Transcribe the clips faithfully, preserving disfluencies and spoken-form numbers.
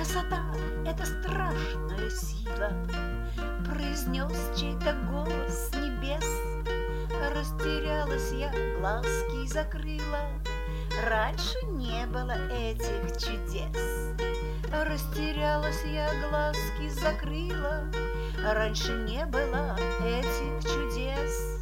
Красота — это страшная сила, произнес чей-то голос с небес. Растерялась я, глазки закрыла, раньше не было этих чудес. Растерялась я, глазки закрыла, раньше не было этих чудес.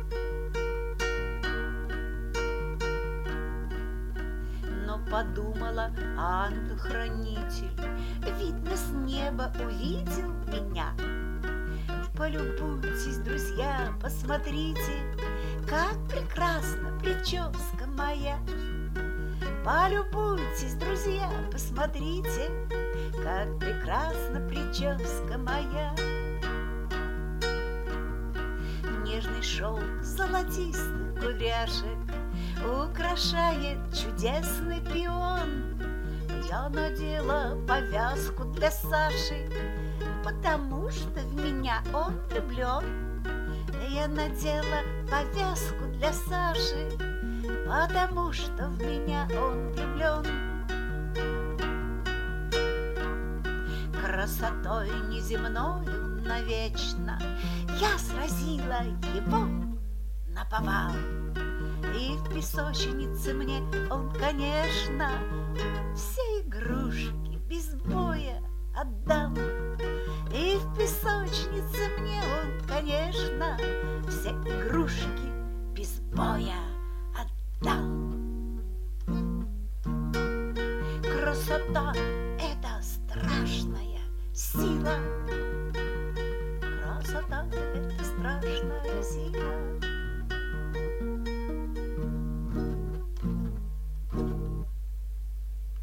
Но подумала ангел-хранитель, видно, с неба увидел меня. Полюбуйтесь, друзья, посмотрите, как прекрасна прическа моя. Полюбуйтесь, друзья, посмотрите, как прекрасна прическа моя. Нежный шелк золотистых кудряшек украшает чудесный пион. Я надела повязку для Саши, потому что в меня он влюблен. Я надела повязку для Саши, потому что в меня он влюблен. Красотой неземною навечно я сразила его наповал. И в песочнице мне он, конечно, все игрушки без боя отдал. И в песочнице мне он, конечно, все игрушки без боя отдал. Красота — это страшная сила. Красота — это страшная сила.